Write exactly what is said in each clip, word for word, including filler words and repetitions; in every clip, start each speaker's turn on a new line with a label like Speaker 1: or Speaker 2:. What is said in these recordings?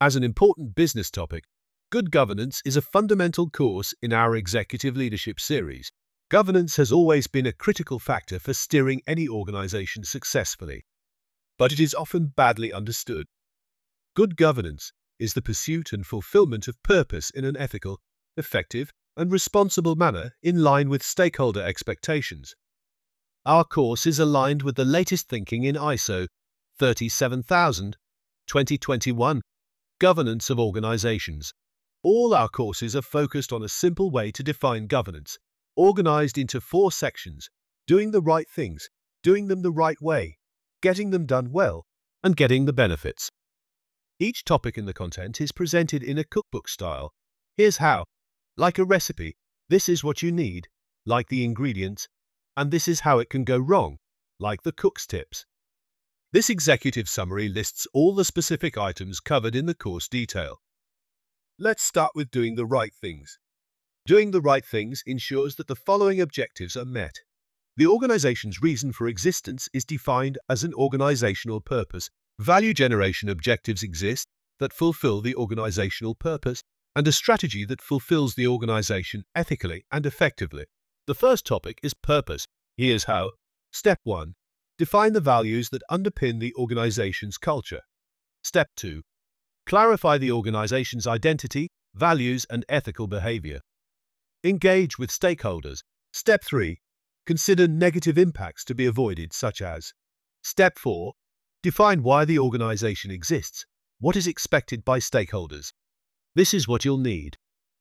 Speaker 1: As an important business topic, good governance is a fundamental course in our executive leadership series. Governance has always been a critical factor for steering any organization successfully, but it is often badly understood. Good governance is the pursuit and fulfillment of purpose in an ethical, effective, and responsible manner in line with stakeholder expectations. Our course is aligned with the latest thinking in I S O thirty-seven thousand twenty twenty-one, Governance of Organizations. All our courses are focused on a simple way to define governance, organized into four sections: doing the right things, doing them the right way, getting them done well, and getting the benefits. Each topic in the content is presented in a cookbook style. Here's how. Like a recipe, this is what you need, like the ingredients, and this is how it can go wrong, like the cook's tips. This executive summary lists all the specific items covered in the course detail. Let's start with doing the right things. Doing the right things ensures that the following objectives are met. The organization's reason for existence is defined as an organizational purpose. Value generation objectives exist that fulfill the organizational purpose, and a strategy that fulfills the organization ethically and effectively. The first topic is purpose. Here's how. Step one. Define the values that underpin the organization's culture. Step two. Clarify the organization's identity, values, and ethical behavior. Engage with stakeholders. Step three. Consider negative impacts to be avoided, such as. Step four. Define why the organization exists. What is expected by stakeholders? This is what you'll need.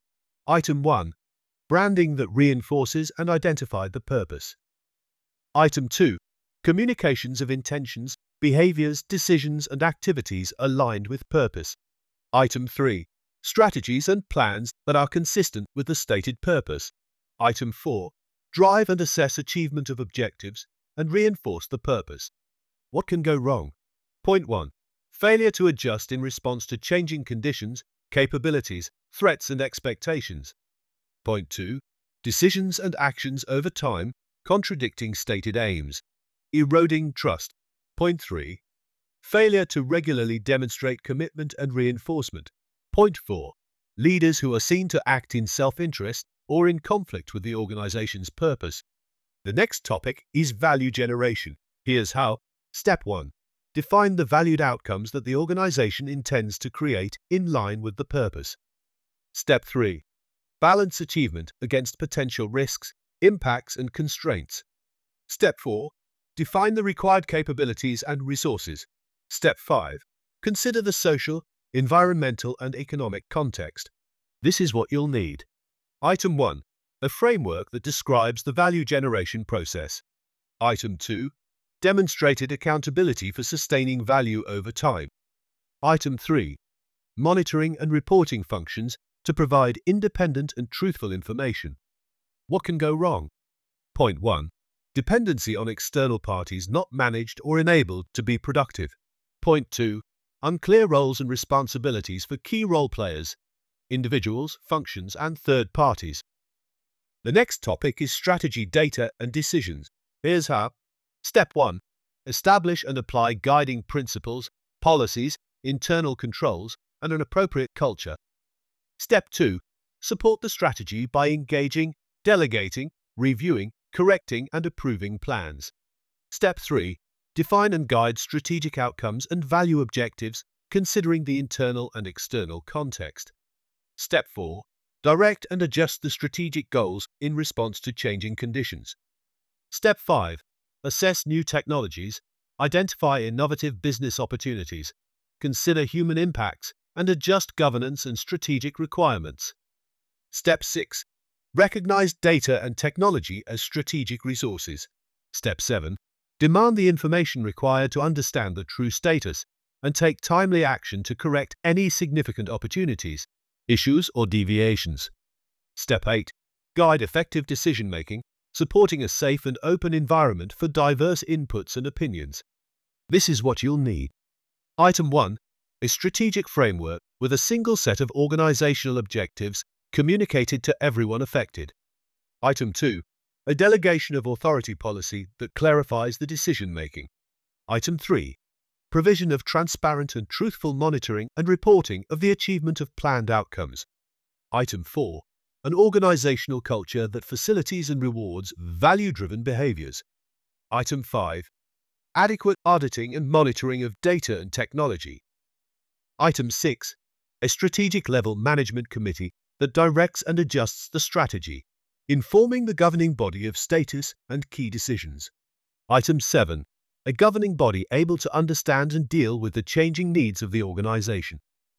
Speaker 1: Item one. Branding that reinforces and identifies the purpose. Item two. Communications of intentions, behaviors, decisions, and activities aligned with purpose. Item three. Strategies and plans that are consistent with the stated purpose. Item four. Drive and assess achievement of objectives and reinforce the purpose. What can go wrong? Point one. Failure to adjust in response to changing conditions, capabilities, threats, and expectations. Point two. Decisions and actions over time contradicting stated aims, eroding trust. Point three. Failure to regularly demonstrate commitment and reinforcement. Point four. Leaders who are seen to act in self-interest or in conflict with the organization's purpose. The next topic is value generation. Here's how. Step one. Define the valued outcomes that the organization intends to create in line with the purpose. Step three. Balance achievement against potential risks, impacts, and constraints. Step four. Define the required capabilities and resources. Step five. Consider the social, environmental, and economic context. This is what you'll need. Item one. A framework that describes the value generation process. Item two. Demonstrated accountability for sustaining value over time. Item three. Monitoring and reporting functions to provide independent and truthful information. What can go wrong? Point one. Dependency on external parties not managed or enabled to be productive. Point two. Unclear roles and responsibilities for key role players, individuals, functions, and third parties. The next topic is strategy, data, and decisions. Here's how. Step one. Establish and apply guiding principles, policies, internal controls, and an appropriate culture. Step two. Support the strategy by engaging, delegating, reviewing, correcting, and approving plans. Step three. Define and guide strategic outcomes and value objectives, considering the internal and external context. Step four. Direct and adjust the strategic goals in response to changing conditions. Step five. Assess new technologies, identify innovative business opportunities, consider human impacts, and adjust governance and strategic requirements. Step six. Recognize data and technology as strategic resources. Step seven. Demand the information required to understand the true status and take timely action to correct any significant opportunities, issues, or deviations. Step eight. Guide effective decision-making, supporting a safe and open environment for diverse inputs and opinions. This is what you'll need. Item one. A strategic framework with a single set of organizational objectives communicated to everyone affected. Item two. A delegation of authority policy that clarifies the decision-making. Item three. provision of transparent and truthful monitoring and reporting of the achievement of planned outcomes. Item four. An organizational culture that facilitates and rewards value-driven behaviors. Item five. Adequate auditing and monitoring of data and technology. Item six. A strategic-level management committee that directs and adjusts the strategy, informing the governing body of status and key decisions. Item seven. A governing body able to understand and deal with the changing needs of the organization.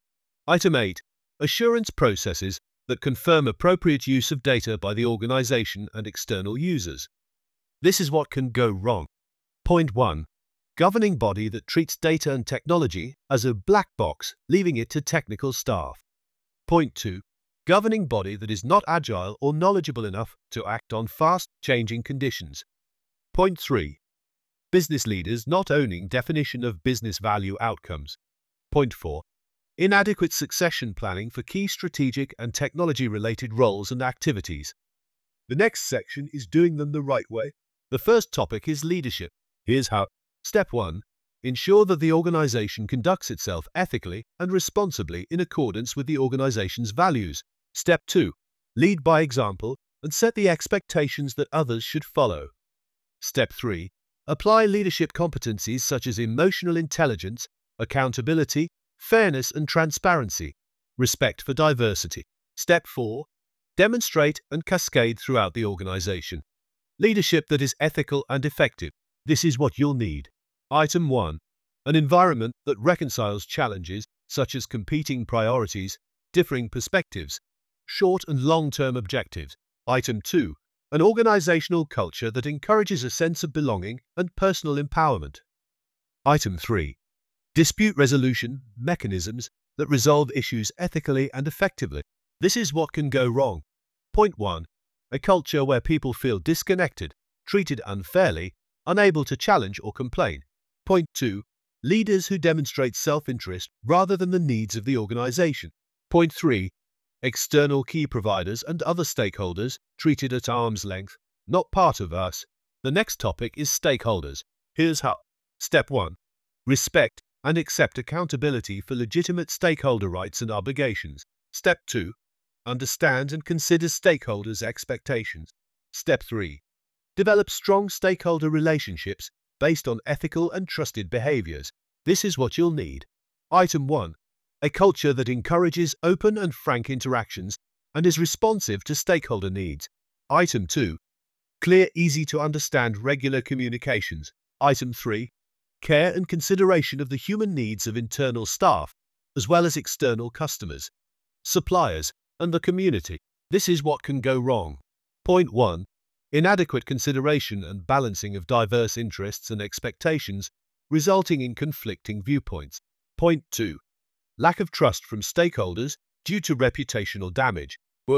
Speaker 1: Item eight. Assurance processes that confirm appropriate use of data by the organization and external users. This is what can go wrong. Point one. Governing body that treats data and technology as a black box, leaving it to technical staff. Point two. Governing body that is not agile or knowledgeable enough to act on fast-changing conditions. Point three. Business leaders not owning definition of business value outcomes. Point four. Inadequate succession planning for key strategic and technology-related roles and activities. The next section is doing them the right way. The first topic is leadership. Here's how. Step one. Ensure that the organization conducts itself ethically and responsibly in accordance with the organization's values. Step two. Lead by example and set the expectations that others should follow. Step three. Apply leadership competencies such as emotional intelligence, accountability, fairness and transparency, respect for diversity. Step four. Demonstrate and cascade throughout the organization. Leadership that is ethical and effective. This is what you'll need. Item one. An environment that reconciles challenges such as competing priorities, differing perspectives, short and long-term objectives. Item two. An organizational culture that encourages a sense of belonging and personal empowerment. Item three. Dispute resolution mechanisms that resolve issues ethically and effectively. This is what can go wrong. Point one. A culture where people feel disconnected, treated unfairly, unable to challenge or complain. Point two. Leaders who demonstrate self-interest rather than the needs of the organization. Point three. External key providers and other stakeholders treated at arm's length, not part of us. The next topic is stakeholders. Here's how. Step one. Respect and accept accountability for legitimate stakeholder rights and obligations. Step two. Understand and consider stakeholders' expectations. Step three. Develop strong stakeholder relationships based on ethical and trusted behaviors. This is what you'll need. Item one. A culture that encourages open and frank interactions and is responsive to stakeholder needs. Item two. Clear, easy to understand regular communications. Item three. Care and consideration of the human needs of internal staff, as well as external customers, suppliers, and the community. This is what can go wrong. Point one. Inadequate consideration and balancing of diverse interests and expectations, resulting in conflicting viewpoints. Point two. Lack of trust from stakeholders due to reputational damage.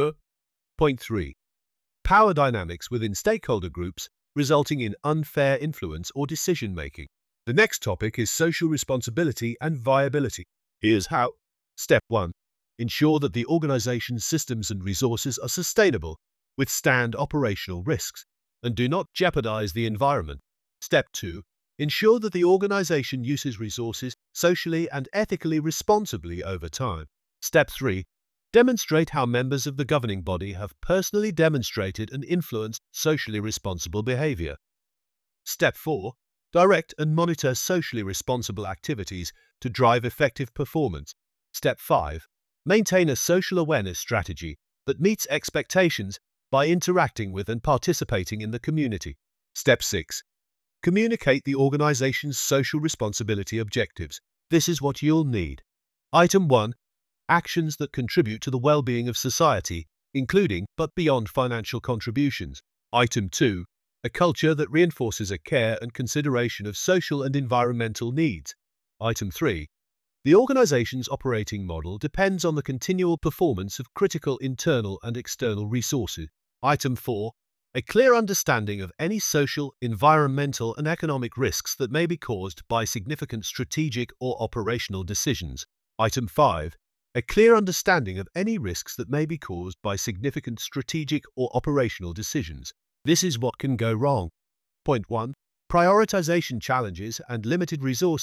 Speaker 1: Point three. Power dynamics within stakeholder groups, resulting in unfair influence or decision-making. The next topic is social responsibility and viability. Here's how. Step one. Ensure that the organization's systems and resources are sustainable, withstand operational risks, and do not jeopardize the environment. Step two. Ensure that the organization uses resources socially and ethically responsibly over time. Step three. Demonstrate how members of the governing body have personally demonstrated and influenced socially responsible behavior. Step four. Direct and monitor socially responsible activities to drive effective performance. Step five. Maintain a social awareness strategy that meets expectations by interacting with and participating in the community. Step six. Communicate the organization's social responsibility objectives. This is what you'll need. Item one. Actions that contribute to the well-being of society, including but beyond financial contributions. Item two. A culture that reinforces a care and consideration of social and environmental needs. Item three. The organization's operating model depends on the continual performance of critical internal and external resources. Item four. A clear understanding of any social, environmental, and economic risks that may be caused by significant strategic or operational decisions. Item five. A clear understanding of any risks that may be caused by significant strategic or operational decisions. This is what can go wrong. Point one. Prioritization challenges and limited resources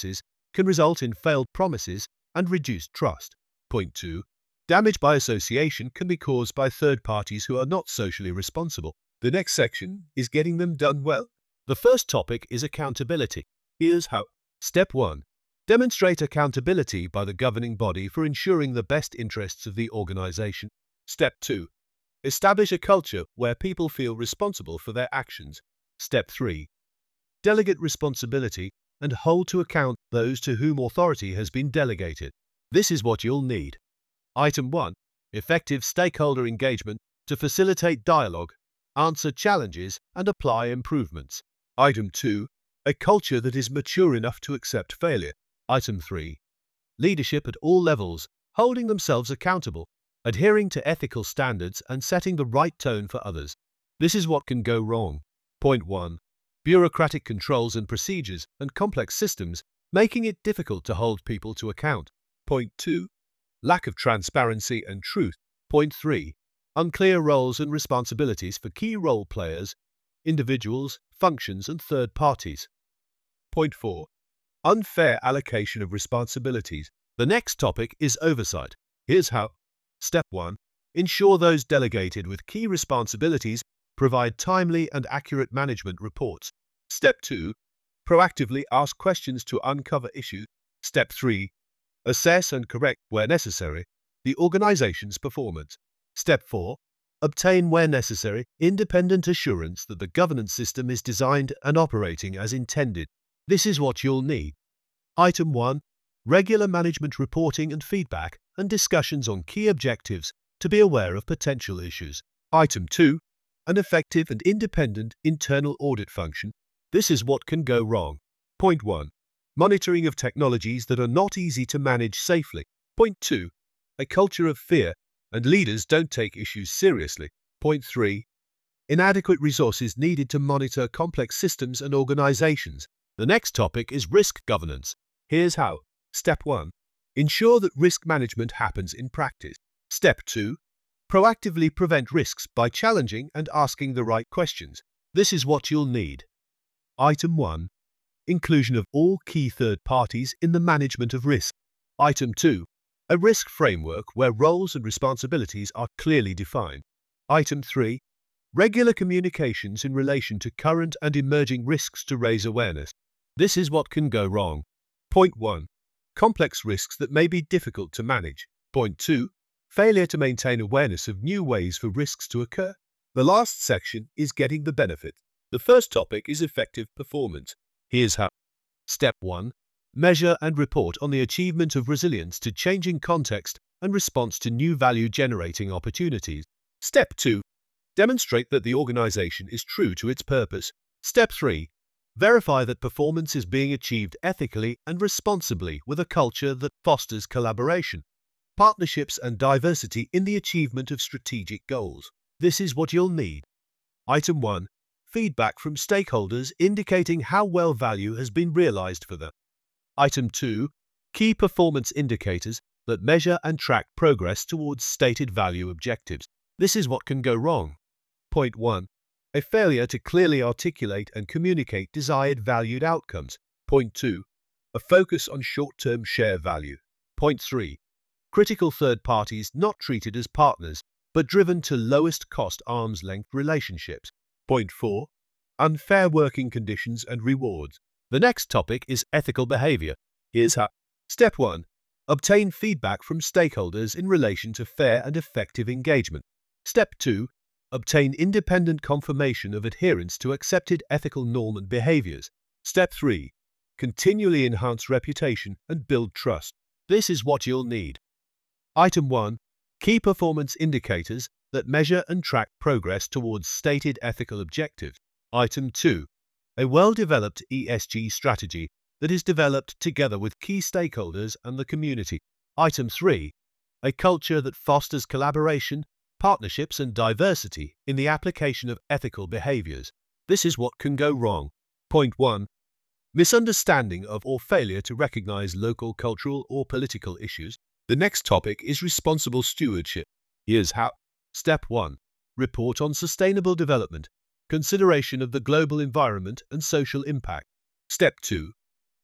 Speaker 1: can result in failed promises and reduced trust. Point two. Damage by association can be caused by third parties who are not socially responsible. The next section is getting them done well. The first topic is accountability. Here's how. Step one. Demonstrate accountability by the governing body for ensuring the best interests of the organization. Step two. Establish a culture where people feel responsible for their actions. Step three. Delegate responsibility and hold to account those to whom authority has been delegated. This is what you'll need. Item one. Effective stakeholder engagement to facilitate dialogue, answer challenges, and apply improvements. Item two. A culture that is mature enough to accept failure. Item three. Leadership at all levels, holding themselves accountable, adhering to ethical standards and setting the right tone for others. This is what can go wrong. Point one. Bureaucratic controls and procedures and complex systems, making it difficult to hold people to account. Point two. Lack of transparency and truth. Point three. Unclear roles and responsibilities for key role players, individuals, functions, and third parties. Point four. Unfair allocation of responsibilities. The next topic is oversight. Here's how. Step one. Ensure those delegated with key responsibilities provide timely and accurate management reports. Step two. Proactively ask questions to uncover issues. Step three. Assess and correct, where necessary, the organization's performance. Step four. Obtain, where necessary, independent assurance that the governance system is designed and operating as intended. This is what you'll need. Item one. Regular management reporting and feedback and discussions on key objectives to be aware of potential issues. Item two. An effective and independent internal audit function. This is what can go wrong. Point one. Monitoring of technologies that are not easy to manage safely. Point two. A culture of fear and leaders don't take issues seriously. Point three. Inadequate resources needed to monitor complex systems and organizations. The next topic is risk governance. Here's how. Step one. Ensure that risk management happens in practice. Step two. Proactively prevent risks by challenging and asking the right questions. This is what you'll need. Item one. Inclusion of all key third parties in the management of risk. Item two. A risk framework where roles and responsibilities are clearly defined. Item three. Regular communications in relation to current and emerging risks to raise awareness. This is what can go wrong. Point one. Complex risks that may be difficult to manage. Point two. Failure to maintain awareness of new ways for risks to occur. The last section is getting the benefit. The first topic is effective performance. Here's how. Step one. Measure and report on the achievement of resilience to changing context and response to new value-generating opportunities. Step two. Demonstrate that the organization is true to its purpose. Step three. Verify that performance is being achieved ethically and responsibly with a culture that fosters collaboration, partnerships, and diversity in the achievement of strategic goals. This is what you'll need. Item one. Feedback from stakeholders indicating how well value has been realized for them. Item two. Key performance indicators that measure and track progress towards stated value objectives. This is what can go wrong. Point one. A failure to clearly articulate and communicate desired valued outcomes. Point two. A focus on short-term share value. Point three. Critical third parties not treated as partners, but driven to lowest cost arm's length relationships. Point four. Unfair working conditions and rewards. The next topic is ethical behavior. Here's how. Step one. Obtain feedback from stakeholders in relation to fair and effective engagement. Step two. Obtain independent confirmation of adherence to accepted ethical norm and behaviors. Step three. Continually enhance reputation and build trust. This is what you'll need. Item one. Key performance indicators that measure and track progress towards stated ethical objectives. Item two. A well-developed E S G strategy that is developed together with key stakeholders and the community. Item three. A culture that fosters collaboration, partnerships, and diversity in the application of ethical behaviors. This is what can go wrong. Point one. Misunderstanding of or failure to recognize local cultural or political issues. The next topic is responsible stewardship. Here's how. Step one. Report on sustainable development, consideration of the global environment and social impact. Step two.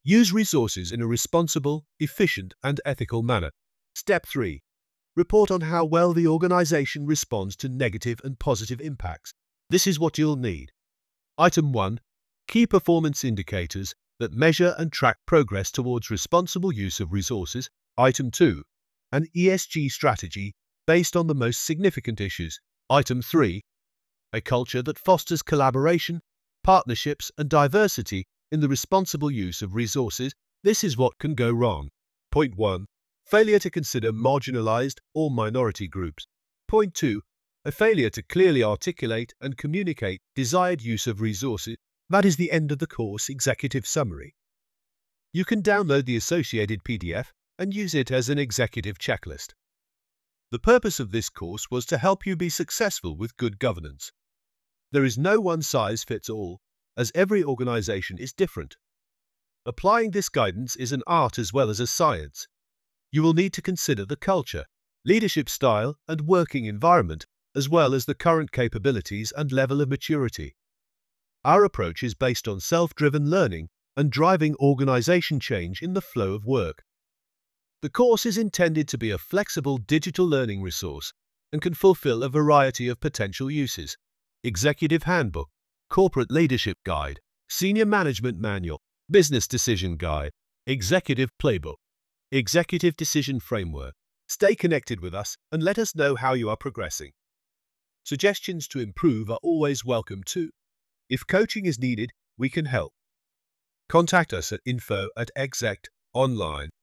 Speaker 1: Use resources in a responsible, efficient, and ethical manner. Step three. Report on how well the organization responds to negative and positive impacts. This is what you'll need. Item one. Key performance indicators that measure and track progress towards responsible use of resources. Item two. An E S G strategy based on the most significant issues. Item three. A culture that fosters collaboration, partnerships, and diversity in the responsible use of resources. This is what can go wrong. Point one. Failure to consider marginalized or minority groups. Point two. A failure to clearly articulate and communicate desired use of resources. That is the end of the course executive summary. You can download the associated P D F and use it as an executive checklist. The purpose of this course was to help you be successful with good governance. There is no one-size-fits-all, as every organization is different. Applying this guidance is an art as well as a science. You will need to consider the culture, leadership style, and working environment, as well as the current capabilities and level of maturity. Our approach is based on self-driven learning and driving organization change in the flow of work. The course is intended to be a flexible digital learning resource and can fulfill a variety of potential uses: Executive Handbook, Corporate Leadership Guide, Senior Management Manual, Business Decision Guide, Executive Playbook, Executive Decision Framework. Stay connected with us and let us know how you are progressing. Suggestions to improve are always welcome too. If coaching is needed, we can help. Contact us at info at exect online.